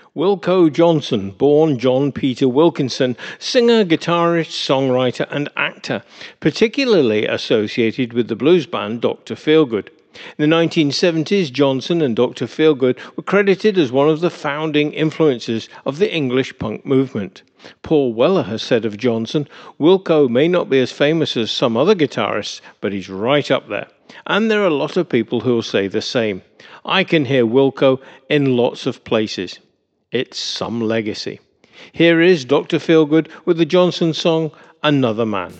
Wilko Johnson, born John Peter Wilkinson, singer, guitarist, songwriter, and actor, particularly associated with the blues band Dr. Feelgood. In the 1970s, Johnson and Dr. Feelgood were credited as one of the founding influences of the English punk movement. Paul Weller has said of Johnson, Wilko may not be as famous as some other guitarists, but he's right up there. And there are a lot of people who will say the same. I can hear Wilko in lots of places. It's some legacy. Here is Dr. Feelgood with the Johnson song, Another Man.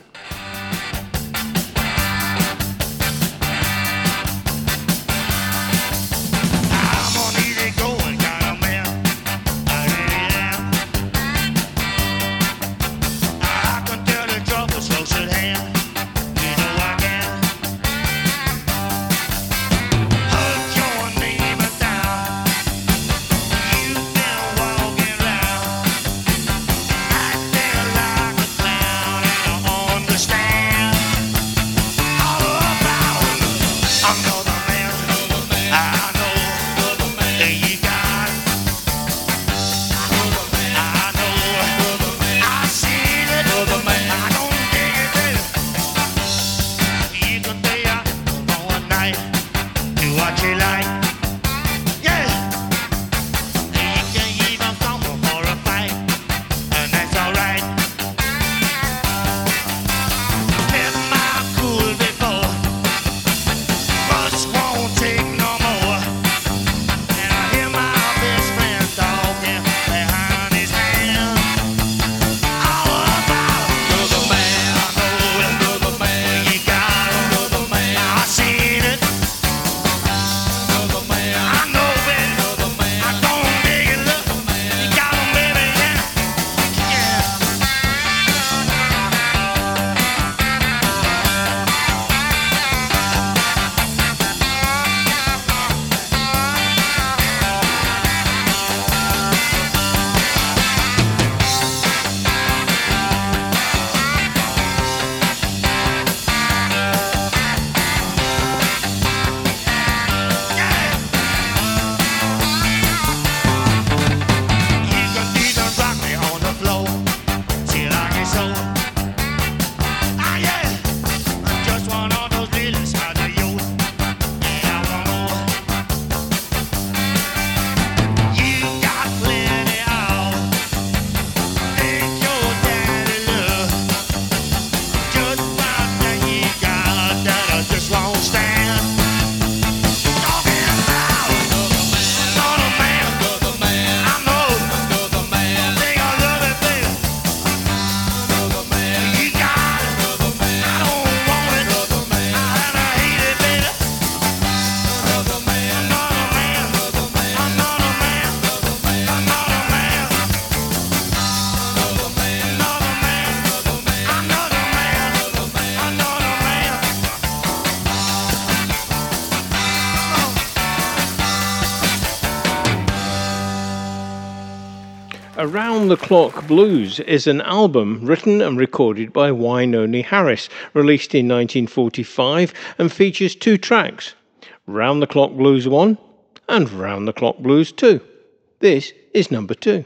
Around the Clock Blues is an album written and recorded by Wynonie Harris, released in 1945, and features two tracks, Round the Clock Blues 1 and Round the Clock Blues 2. This is number 2.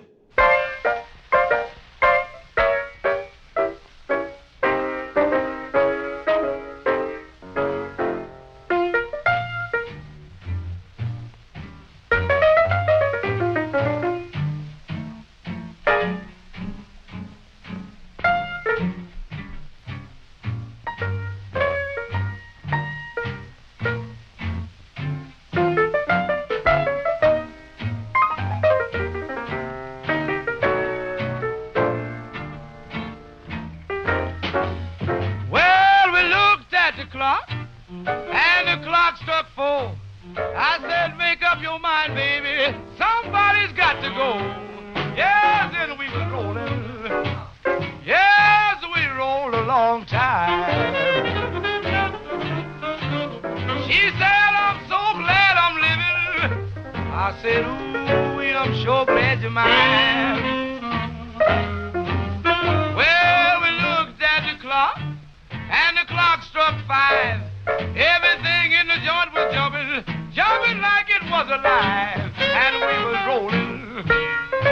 Jumping like it was alive, and we was rolling.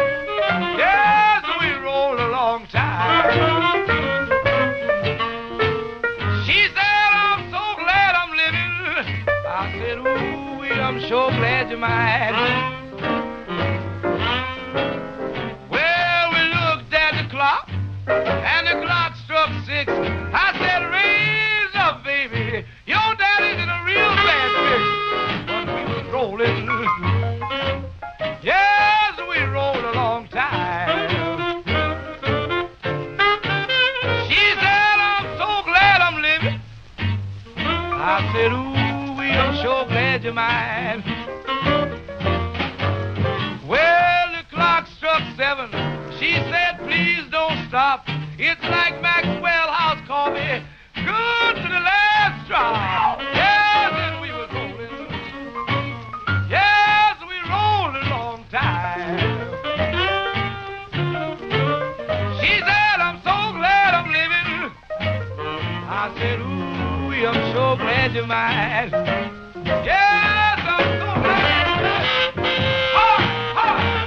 sure glad you're mine. Well, we looked at the clock, and the clock struck 6. I said, raise up, baby. Your daddy's in a real bad fix. But we was rolling. Yes, we rolled a long time. She said, I'm so glad I'm living. I said, ooh, I'm sure glad you're mine. Well, the clock struck 7. She said, please don't stop. It's like Maxwell House coffee. Good to the last drop. Yes, and we was rolling. Yes, we rolled a long time. She said, I'm so glad I'm living. I said, ooh, I'm so glad you're mine. Yes, I'm so glad you're mine. Ha, ha.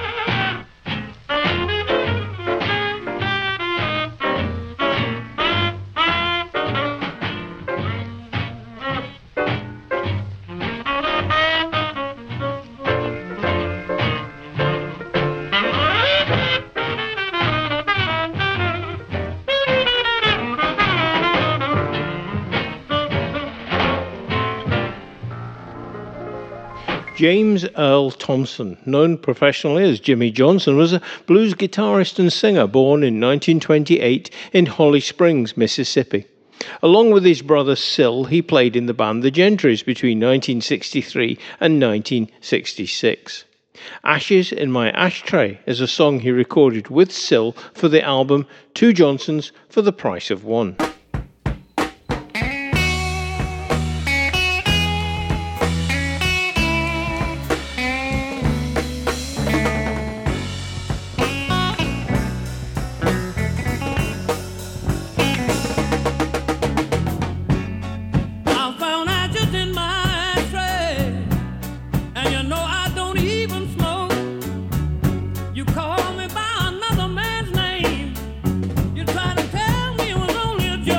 James Earl Thompson, known professionally as Jimmy Johnson, was a blues guitarist and singer born in 1928 in Holly Springs, Mississippi. Along with his brother Syl, he played in the band The Gentrys between 1963 and 1966. Ashes in My Ashtray is a song he recorded with Syl for the album Two Johnsons for the Price of One. You try to tell me it was only a joke.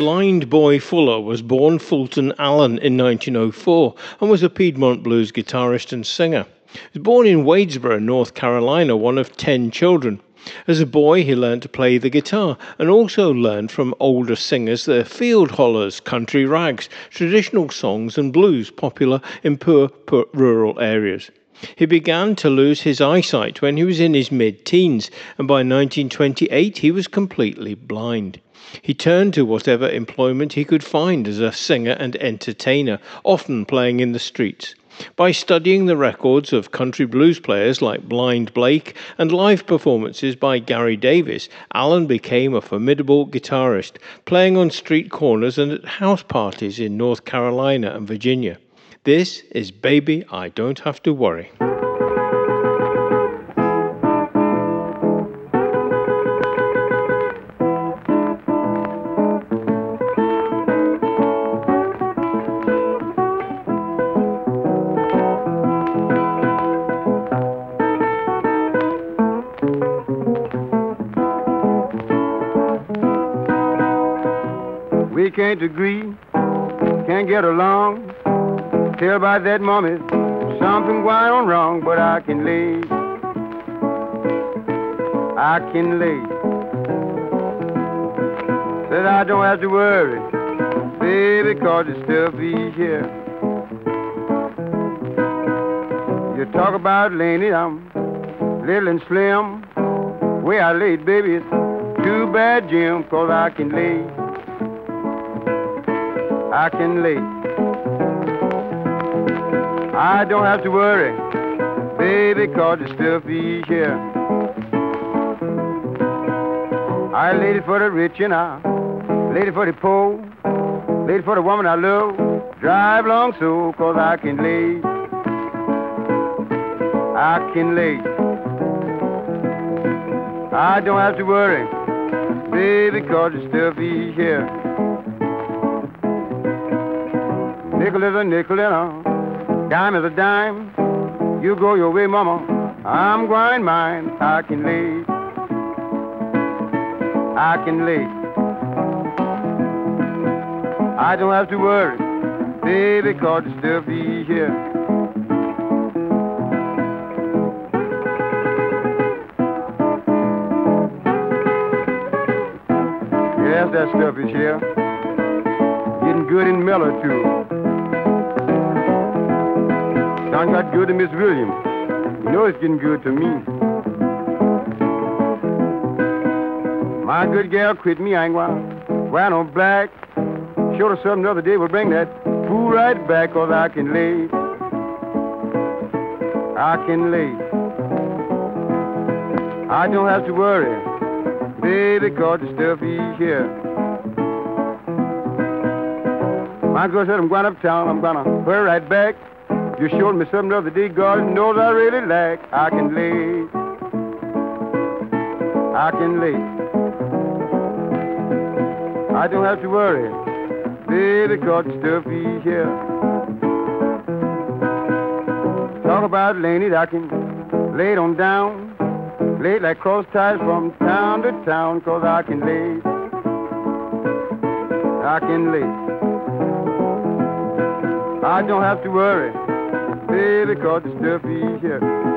Blind Boy Fuller was born Fulton Allen in 1904 and was a Piedmont blues guitarist and singer. He was born in Wadesboro, North Carolina, one of 10 children. As a boy, he learned to play the guitar and also learned from older singers the field hollers, country rags, traditional songs and blues popular in poor rural areas. He began to lose his eyesight when he was in his mid-teens, and by 1928 he was completely blind. He turned to whatever employment he could find as a singer and entertainer, often playing in the streets. By studying the records of country blues players like Blind Blake and live performances by Gary Davis, Allen became a formidable guitarist, playing on street corners and at house parties in North Carolina and Virginia. This is Baby, I Don't Have to Worry. We can't agree, can't get along. Tell by that mommy something going on wrong, but I can lay. Said I don't have to worry, baby, 'cause it's still be here. You talk about Laney, I'm little and slim. Where I laid, baby, it's too bad, Jim, 'cause I can lay. I don't have to worry, baby, 'cause the stuff is here. I laid it for the rich and I laid it for the poor, laid it for the woman I love. Drive long so, 'cause I can lay. I don't have to worry, baby, 'cause the stuff is here. Nickel is a nickel and a dime is a dime. You go your way, mama, I'm going mine. I can lay. I don't have to worry, baby, 'cause the stuff is here. Yes, that stuff is here. Getting good and mellow too. Sound got good to Miss Williams. You know it's getting good to me. My good gal quit me, I ain't gonna wear no black. Showed her something the other day, will bring that fool right back, 'cause I can lay. I don't have to worry, baby, 'cause the stuff is here. My girl said I'm going uptown, I'm gonna hurry right back. You showed me something the other day, God knows I really lack. I can lay. I don't have to worry, baby, 'cause the stuff is here. Talk about Laney, I can lay it on down. Lay it like cross ties from town to town, 'cause I can lay. I don't have to worry, baby, 'cause the stuff is here.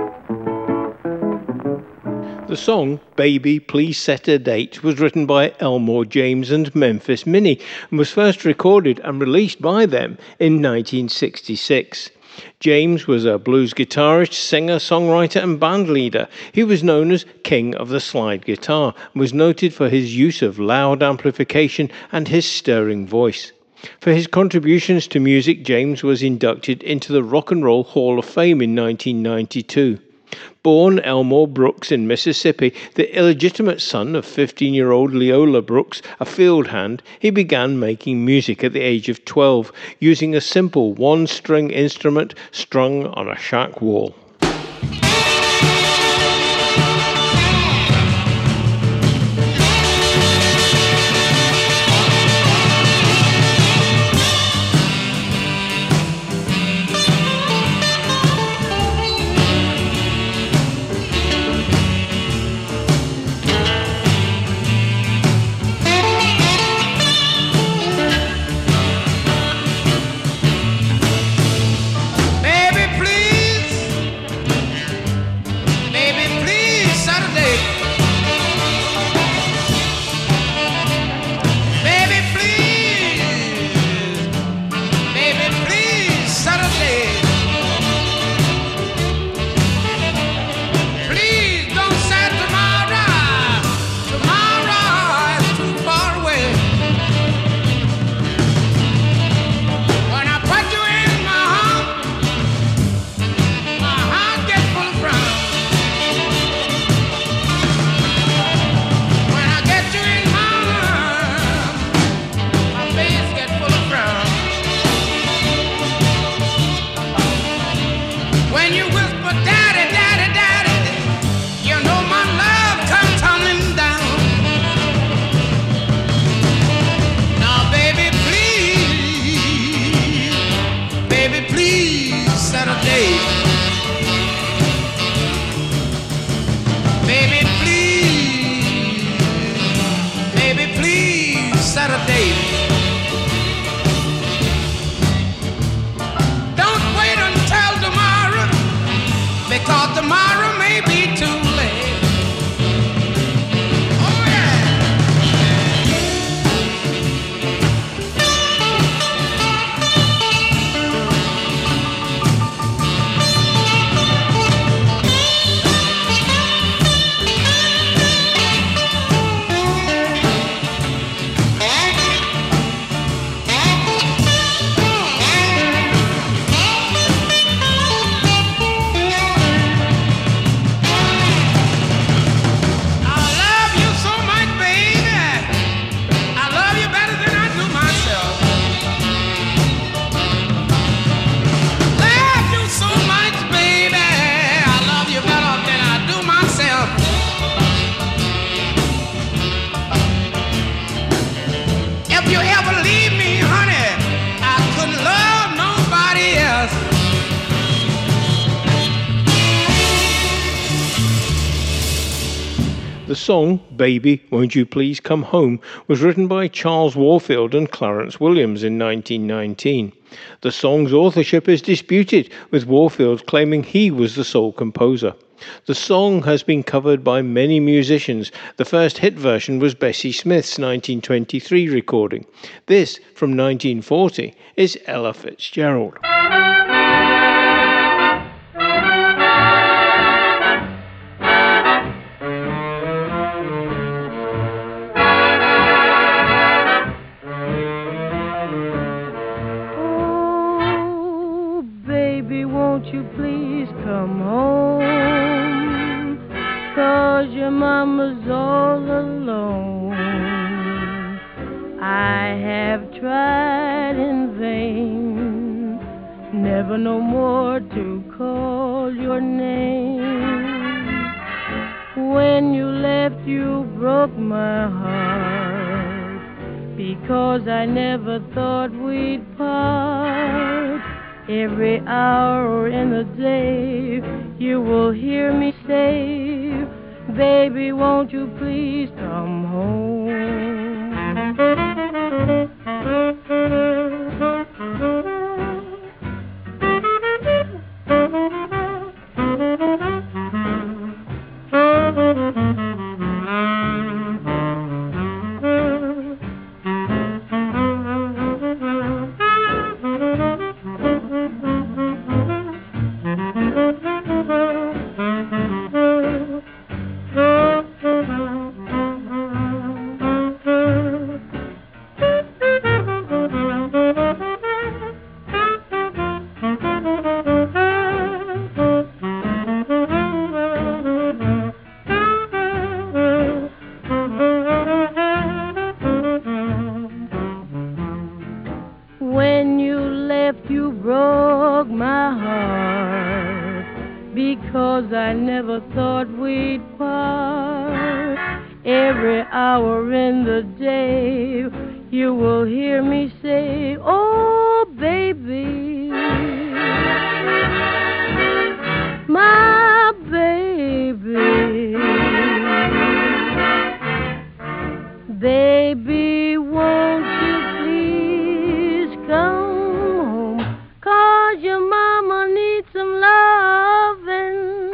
The song, Baby, Please Set a Date, was written by Elmore James and Memphis Minnie and was first recorded and released by them in 1966. James was a blues guitarist, singer, songwriter and band leader. He was known as King of the Slide Guitar and was noted for his use of loud amplification and his stirring voice. For his contributions to music, James was inducted into the Rock and Roll Hall of Fame in 1992. Born Elmore Brooks in Mississippi, the illegitimate son of 15-year-old Leola Brooks, a field hand, he began making music at the age of 12, using a simple one-string instrument strung on a shack wall. day. Don't wait until tomorrow, because tomorrow may be too late. Oh yeah. The song, Baby, Won't You Please Come Home, was written by Charles Warfield and Clarence Williams in 1919. The song's authorship is disputed, with Warfield claiming he was the sole composer. The song has been covered by many musicians. The first hit version was Bessie Smith's 1923 recording. This, from 1940, is Ella Fitzgerald. Won't you please come home, 'cause your mama's all alone. I have tried in vain, never no more to call your name. When you left, you broke my heart, because I never thought we'd part. Every hour in the day, you will hear me say, baby, won't you please come home? When you left, you broke my heart, because I never thought we'd part. Every hour in the day, you will hear me say, oh, baby, my baby, baby, won't you please come home, 'cause your mama needs some loving.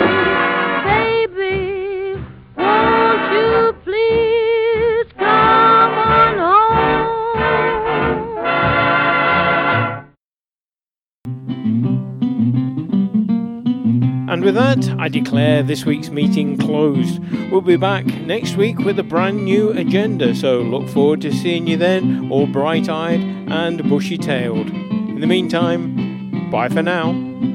Baby, won't you please come on home? And with that, I declare this week's meeting closed. We'll be back next week with a brand new agenda, so look forward to seeing you then, all bright-eyed and bushy-tailed. In the meantime, bye for now.